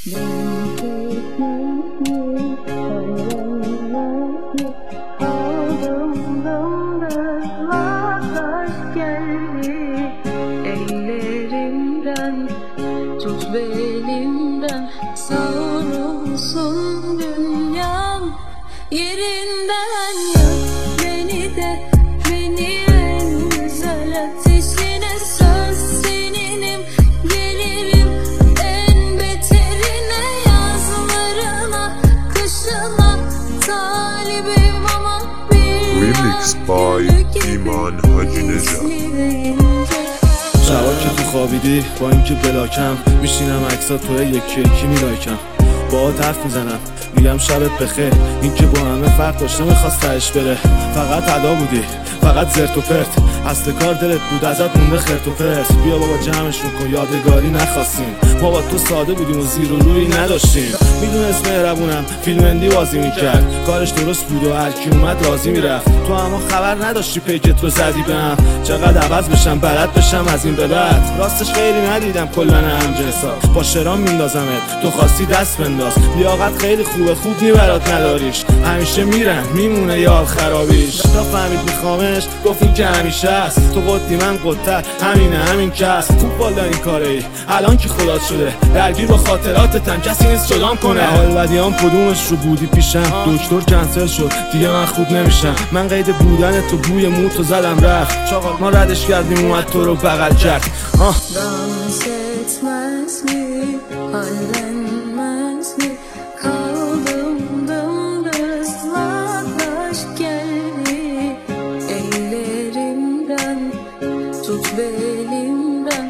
Ellerimden tut belimden, savrulsun dünyam yerinden. Yak beni de, beni en güzel ateşine. Söz seninim, gelirim en beterine. Yazlarına, kışına talibim ama bir Remix by ایمان حاجی نژاد. شبا که تو خوابیدی با اینکه بلاکم، میشینم عکسات تو یکی یکی میلایکم، باهات حرف میزنم میگم شبت بخیر. این که با همه فرق داشته میخواست تهش بره، فقط ادا بودی، فقط زرت و پرت. اصل کار دلت بود، ازت مونده خرت و پرت. بیا بابا جمعشون کن، یادگاری نخواستیم. ما با تو ساده بودیم و زیر و روی نداشتیم. میدونست مهربونم، فیلم اندی بازی میکرد، کارش درست بود و هرکی اومد راضی میرفت. تو اما خبر نداشتی پیکت رو زدی بهم. چقدر عوض بشم بلد بشم از این به بعد. راستش خیلی ندیدم کلا همجنسا، با شرام میندازمت تو خواستی دست بنداز. لیاقت خیلی خوبه، خوب نی برات نداریش. همیشه میرن میمونه یال خرابیش. تا فهمید میخوامش گفت این که همیشه است. تو قدی من قدتر، همینه همین کس. خوب بالا این کاره ای الان که خدات شده، درگیر با خاطراتتم کسی نیست جدام کنه. حال بدیام کدومش رو بودی پیشم، دکتر کنسل شد دیگه من خوب نمیشم. من قید بودن تو بوی موتو زدم رفت، چاقال ما ردش کردیم اومد تو رو بغل کرد. dans etmez mi, hallenmez mi? Kaldım dımdız, vallaş geldi. Ellerimden tut belimden,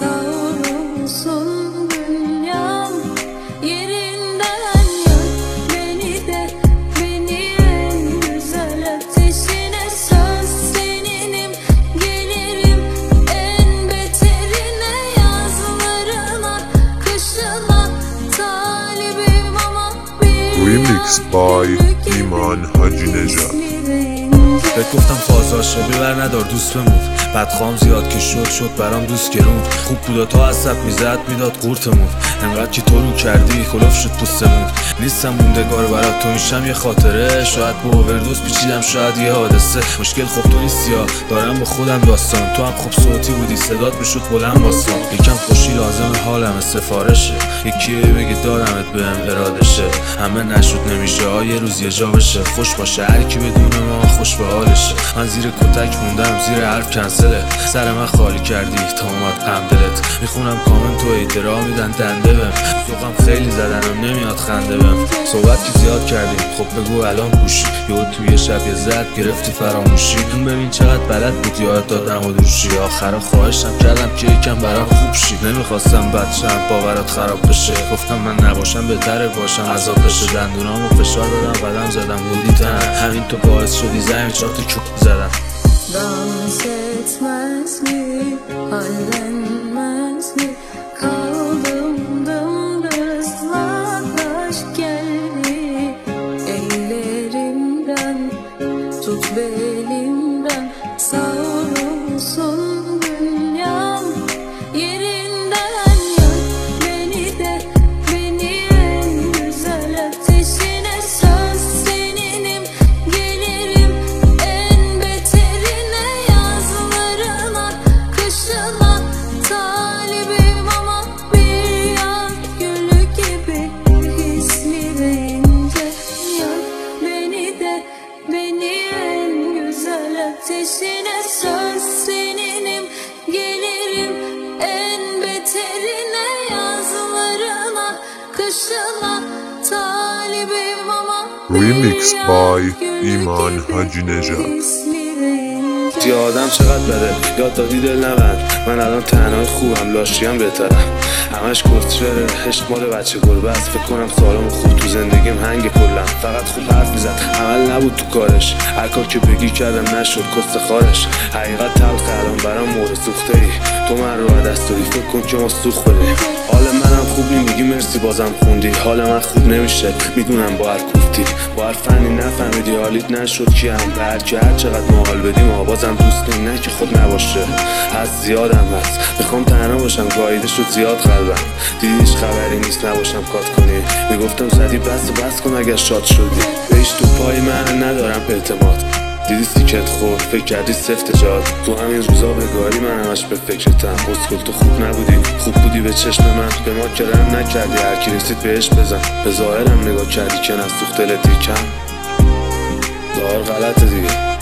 savrulsun dünyam yerinden. Yak beni de, beni en güzel ateşine. Söz seninim, gelirim en beterine. Yazlarına, kışına talibim ama bir Remix by ایمان حاجی نژاد. بهت گفتم فازاشه ببر ندار دوست بمون. بدخوام زیاد که شد برام دوست گرون. خوب بودا تا عصب میزد میداد قورتمون. انقدر که تو رو کردی کلاف شد پوستمون. نیستم موندگار برات تو میشم یه خاطره. شاید با اووردوز پیچیدم، شاید یه حادثه. مشکل خب تو نیستی ها، دارم با خودم داستان. تو هم خوب صوتی بودی، صدات میشد بلند واسان. یکم خوشی لازم حالم سفارشه، یکی بگه دارمت بهم ارادشه. همه نشد نمیشه یه روز یه جا بشه. خوش باشه هر کی بدون ما خوش به حالشه. من زیر کتک موندم، زیر حرف کنسله. سر من خالی کردی تا اومد غم دلت. میخونم کامنت و احترام میدن دنده بهم. ذوقم خیلی زدنم نمیاد خنده بهم. صحبت که زیاد کردیم خب بگو الان گوشی. یهو توی شب یه زد گرفتی فراموشی. اون ببین چقدر بلد بودی یاد دادم و دوشی. آخرا خواهشم کردم که یکم برام خوب شی. نمیخواستم بچم باورات خراب بشه. گفتم من نباشم بهتره باشم عذاب بشه. دندونامو فشار دادم قدم زدم بودی تن. همین تو باعث شدی زمین چهار تا چوب زدم. dans etmez mi, hallenmez mi? Kaldım dımdız, vallaş geldi. Ellerimden tut belimden, savrulsun dünyam yerinden. Yak beni de, beni en güzel ateşine. Söz seninim, gelirim en beterine. Yazlarına, kışına talibim ama bir yaz gülü gibi hislerince. Yak beni de, beni en güzel ateşine. Söz seninim, gelirim en beterine. Yazlarına, kışına talibim ama Remix by ایمان حاجی نژاد. یه آدم چقدر بده، یاد دادی دل نبند. من الان تنهای خوبم، لاشیم بهترم. همش کسچره، عشق مال بچه گربه است. فکر کنم سالم خوب تو زندگیم هنگ کلم. فقط خوب حرف میزد، عمل نبود تو کارش. هر کار که بگی کردم نشد کست خارش. حقیقت تلخ الان برام مورد سوخته ای. تو من رو دست دادی، فکر کن که ما سوخ بده. حال منم خوب نی، میگی مرسی بازم خوندی. حال من خوب نمیشه میدونم با هر کوفتی، با هر فنی نفهمیدی حالیت نشد کیم. برکه هر چقدر محال بدیم بازم دوست نه که خود نباشه. از زیادم هست میخوام تنها باشم، گاییده شد زیاد قلبم. دیدی هیچ خبری نیست نباشم کات کنی. میگفتم زدی بس کن اگر شاد شدی. بیش تو پای من ندارم اعتماد. دیدی سیکت خورد فکر کردی سفت جاد. تو همین روزا بگاری من همش به فکرتم. بسکل تو خوب نبودی، خوب بودی به چشم من. به ما که رحم نکردی، هر کی رسید بهش بزن. به ظاهرم نگاه کردی که نسوخت دلت یکم. ظاهر غلطه دیگه.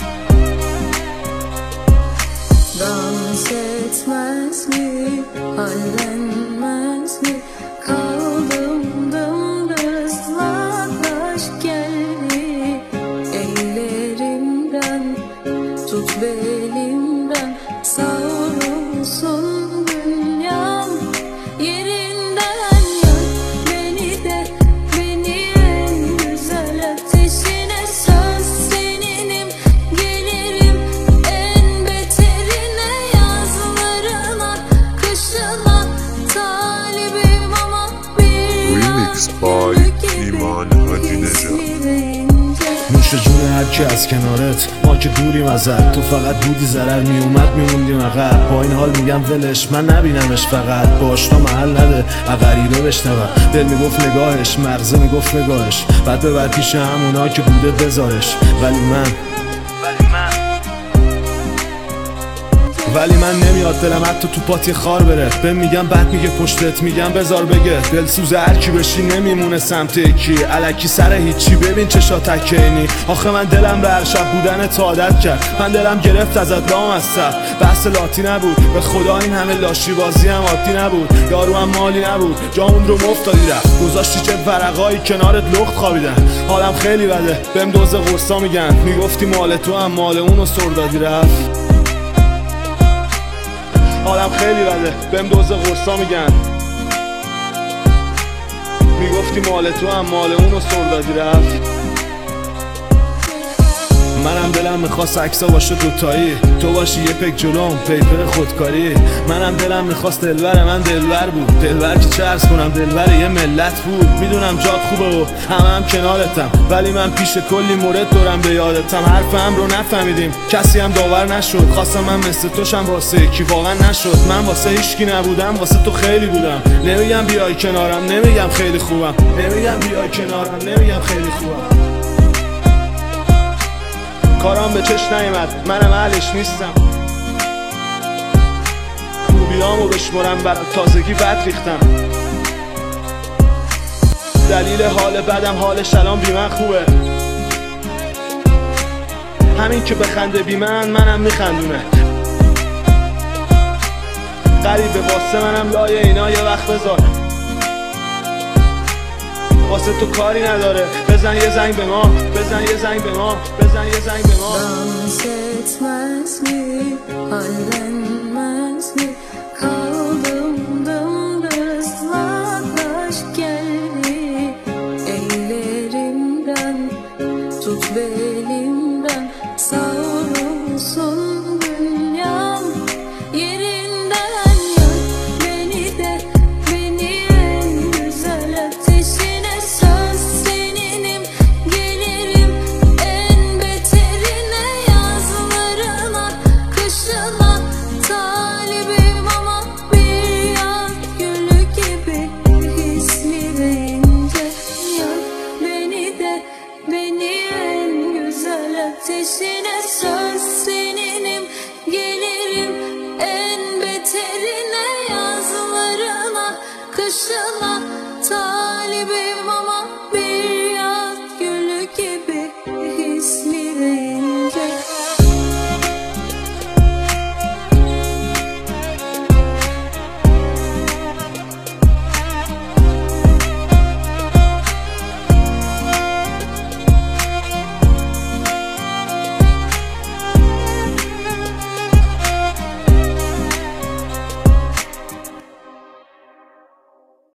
Dans etmez mi, hallenmez mi? Kaldım dımdızlak aşk geldi ellerimden. Tut belimden, savrulsun dünyam yerinden. Yak beni de, beni en güzel ateşine. Söz seninim, gelirim en beterine. Yazlarına, kışına talibim ama bir Remix by ایمان حاجی نژاد. نوش جون هر کی از کنارت، ما که دوریم ازت. تو فقط بودی ضرر میومد میموندیم عقب. با این حال میگم ولش، من نبینمش فقط. با آشنا محل نده غریبه بشنوم. دل میگفت نگاهش، مغزه میگفت نگاهش. بعد ببر پیش همونا که بوده بذارش. ولی من نمیاد دلم حتی تو پاتی خار بره. بهم میگم بعد میگه پشتت، میگم بذار بگه. دلسوز هر کی بشی نمیمونه سمت یکی. الکی سر هیچی ببین چشا تکینی. آخه من دلم به هر شب بودن تا عادت کرد. من دلم گرفت ازت لام از سر. بحث لاتی نبود به خدا، این همه لاشی بازی هم عادی نبود. یارو هم مالی نبود، جامون رو مفت دادی رفت. گذاشتی چه ورقایی کنارت لخت خوابیدن. حالم خیلی بده بهم دوز قرصا میگن. میگفتی مال تو هم مال اونو سر دادی رفت. حالم خیلی بده بهم دوز قرصا میگن. میگفتی مال تو هم مال اونو سر دادی رفت. منم دلم میخواست عکسا باشه دوتایی، تو باشی یه پک جلوم پیپر خودکاری. منم دلم میخواست دلبر من دلبر بود. دلبر که چه عرض کنم، دلبر یه ملت بود. میدونم جات خوبه و هم کنارتم، ولی من پیش کلی مورد دورم به یادتم. حرفم رو نفهمیدیم، کسی هم داور نشد. خواستم من مثل توشم واسه یکی، واقعا نشد. من واسه هیچکی نبودم، واسه تو خیلی بودم. نمیگم بیای کنارم، نمیگم خیلی خوبم. نمیگم بیای کنارم، نمیگم خیلی خوبم. کارام به چش نیامد، منم اهلش نیستم. خوبیامو بشمرم برات تازگی بد ریختم. دلیل حال بدم حالش الان بی من خوبه. همین که بخنده بی منم میخندونه. غریبه واسه منم لایه اینا یه وقت بذار. واسه تو کاری نداره، بزن یه زنگ به ما، بزن یه زنگ به ما، بزن یه زنگ به ما. Dans etmez mi, hallenmez mi? Kaldım dımdızlak aşk geldi ellerimden. Tut belimden, savrulsun dünyam yerinden. Yak beni de, beni en güzel ateşine. Söz seninim, gelirim en beterine. Yazlarına, kışına talibim ama bir yaz gülü gibi hisli ve ince. Yak beni de, beni en güzel ateşine. Söz seninim, gelirim en beterine. Yazlarına, kışına talibim ama